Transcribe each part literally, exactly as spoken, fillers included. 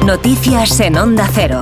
Noticias en Onda Cero.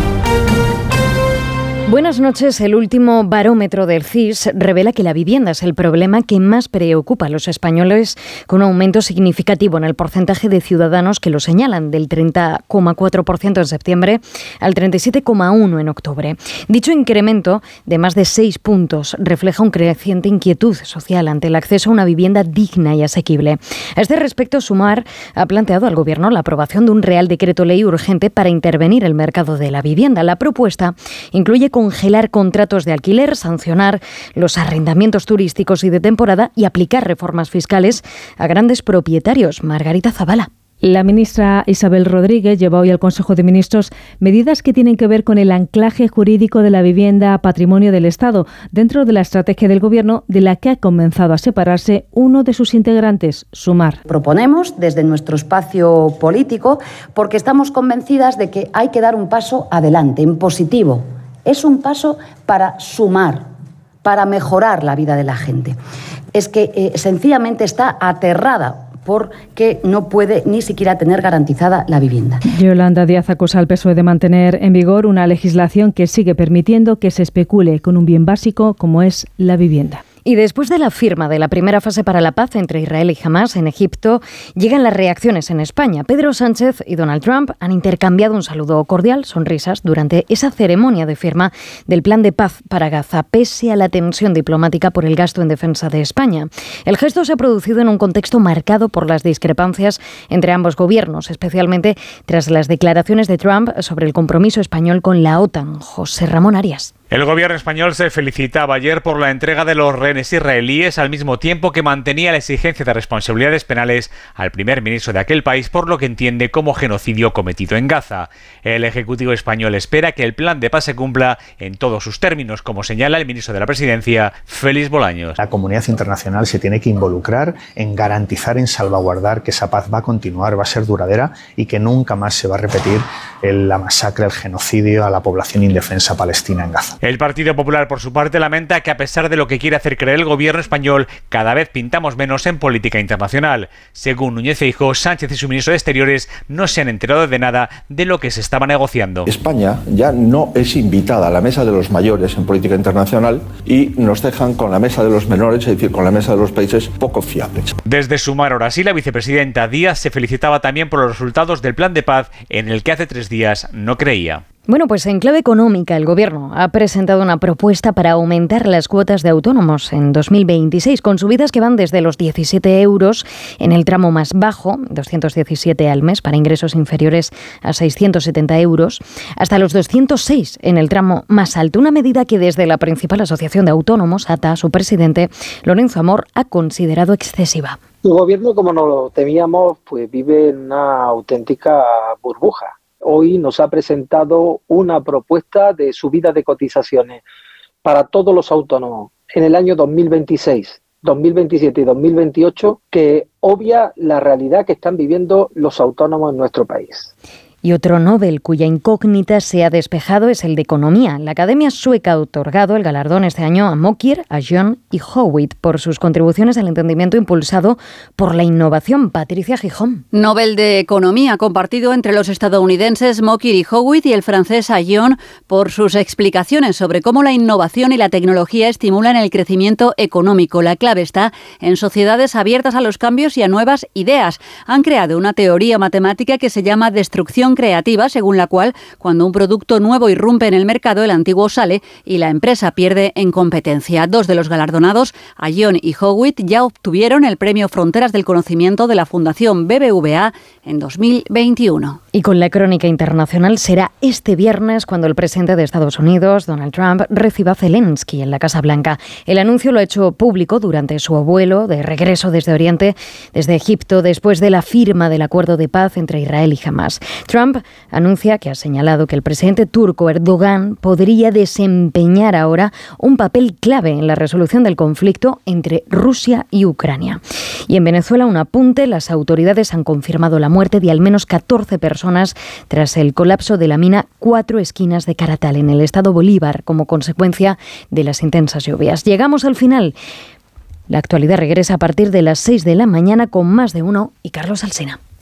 Buenas noches. El último barómetro del C I S revela que la vivienda es el problema que más preocupa a los españoles, con un aumento significativo en el porcentaje de ciudadanos que lo señalan, del treinta coma cuatro por ciento en septiembre al treinta y siete coma uno por ciento en octubre. Dicho incremento de más de seis puntos refleja un creciente inquietud social ante el acceso a una vivienda digna y asequible. A este respecto, Sumar ha planteado al Gobierno la aprobación de un Real Decreto Ley urgente para intervenir el mercado de la vivienda. La propuesta incluye congelar contratos de alquiler, sancionar los arrendamientos turísticos y de temporada y aplicar reformas fiscales a grandes propietarios. Margarita Zavala. La ministra Isabel Rodríguez lleva hoy al Consejo de Ministros medidas que tienen que ver con el anclaje jurídico de la vivienda a patrimonio del Estado, dentro de la estrategia del Gobierno, de la que ha comenzado a separarse uno de sus integrantes, Sumar. Proponemos desde nuestro espacio político porque estamos convencidas de que hay que dar un paso adelante, en positivo. Es un paso para sumar, para mejorar la vida de la gente. Es que eh, sencillamente está aterrada porque no puede ni siquiera tener garantizada la vivienda. Yolanda Díaz acusa al P S O E de mantener en vigor una legislación que sigue permitiendo que se especule con un bien básico como es la vivienda. Y después de la firma de la primera fase para la paz entre Israel y Hamás en Egipto, llegan las reacciones en España. Pedro Sánchez y Donald Trump han intercambiado un saludo cordial, sonrisas, durante esa ceremonia de firma del plan de paz para Gaza, pese a la tensión diplomática por el gasto en defensa de España. El gesto se ha producido en un contexto marcado por las discrepancias entre ambos gobiernos, especialmente tras las declaraciones de Trump sobre el compromiso español con la OTAN. José Ramón Arias. El gobierno español se felicitaba ayer por la entrega de los rehenes israelíes, al mismo tiempo que mantenía la exigencia de responsabilidades penales al primer ministro de aquel país por lo que entiende como genocidio cometido en Gaza. El Ejecutivo español espera que el plan de paz se cumpla en todos sus términos, como señala el ministro de la Presidencia, Félix Bolaños. La comunidad internacional se tiene que involucrar en garantizar, en salvaguardar que esa paz va a continuar, va a ser duradera y que nunca más se va a repetir el, la masacre, el genocidio a la población indefensa palestina en Gaza. El Partido Popular, por su parte, lamenta que a pesar de lo que quiere hacer creer el gobierno español, cada vez pintamos menos en política internacional. Según Núñez Feijóo, Sánchez y su ministro de Exteriores no se han enterado de nada de lo que se estaba negociando. España ya no es invitada a la mesa de los mayores en política internacional y nos dejan con la mesa de los menores, es decir, con la mesa de los países poco fiables. Desde Sumar, ahora sí, la vicepresidenta Díaz se felicitaba también por los resultados del plan de paz en el que hace tres días no creía. Bueno, pues en clave económica, el Gobierno ha presentado una propuesta para aumentar las cuotas de autónomos en dos mil veintiséis, con subidas que van desde los diecisiete euros en el tramo más bajo, doscientos diecisiete al mes para ingresos inferiores a seiscientos setenta euros, hasta los doscientos seis en el tramo más alto, una medida que desde la principal asociación de autónomos, A T A, su presidente, Lorenzo Amor, ha considerado excesiva. El Gobierno, como no lo temíamos, pues vive en una auténtica burbuja. Hoy nos ha presentado una propuesta de subida de cotizaciones para todos los autónomos en el año dos mil veintiséis, dos mil veintisiete y dos mil veintiocho que obvia la realidad que están viviendo los autónomos en nuestro país. Y otro Nobel cuya incógnita se ha despejado es el de Economía. La Academia Sueca ha otorgado el galardón este año a Mokyr, a John y Howitt por sus contribuciones al entendimiento impulsado por la innovación. Patricia Gijón. Nobel de Economía compartido entre los estadounidenses Mokyr y Howitt y el francés John por sus explicaciones sobre cómo la innovación y la tecnología estimulan el crecimiento económico. La clave está en sociedades abiertas a los cambios y a nuevas ideas. Han creado una teoría matemática que se llama destrucción creativa, según la cual cuando un producto nuevo irrumpe en el mercado, el antiguo sale y la empresa pierde en competencia. Dos de los galardonados, John y Howitt, ya obtuvieron el premio Fronteras del Conocimiento de la Fundación B B V A en dos mil veintiuno. Y con la crónica internacional será este viernes cuando el presidente de Estados Unidos, Donald Trump, reciba a Zelensky en la Casa Blanca. El anuncio lo ha hecho público durante su vuelo de regreso desde Oriente, desde Egipto, después de la firma del acuerdo de paz entre Israel y Hamás. Trump anuncia que ha señalado que el presidente turco Erdogan podría desempeñar ahora un papel clave en la resolución del conflicto entre Rusia y Ucrania. Y en Venezuela, un apunte, las autoridades han confirmado la muerte de al menos catorce personas tras el colapso de la mina Cuatro Esquinas de Caratal en el estado Bolívar como consecuencia de las intensas lluvias. Llegamos al final. La actualidad regresa a partir de las seis de la mañana con Más de Uno y Carlos Alsina.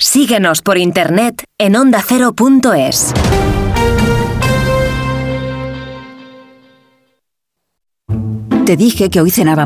Síguenos por internet en onda cero punto es. Te dije que hoy cenaba